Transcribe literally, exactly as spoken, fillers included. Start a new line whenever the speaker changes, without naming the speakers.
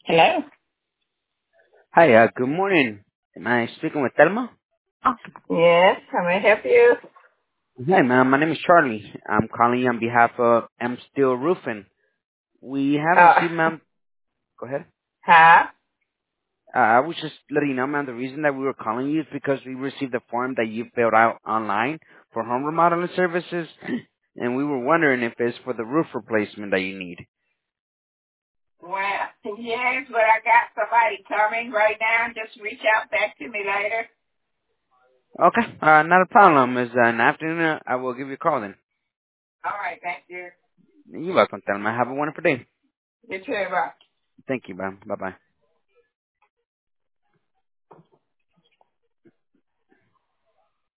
Hello?
Hi, uh, good morning. Am I speaking with Thelma?
Oh, yes, how may I help you?
Hi, ma'am. My name is Charlie. I'm calling you on behalf of M Steel Roofing. We have
Uh,
received, ma'am. Go ahead.
huh?
Uh, I was just letting you know, ma'am, the reason that we were calling you is because we received a form that you filled out online for home remodeling services, and we were wondering if it's for the roof replacement that you need.
Well, yes, but I got somebody coming right now. Just reach out back to me later.
Okay, uh, not a problem. It's uh, an afternoon. Uh, I will give you a call then.
All right, thank you.
You're welcome, Thelma. Have a wonderful day.
You too, bye.
Thank you, ma'am. Bye-bye.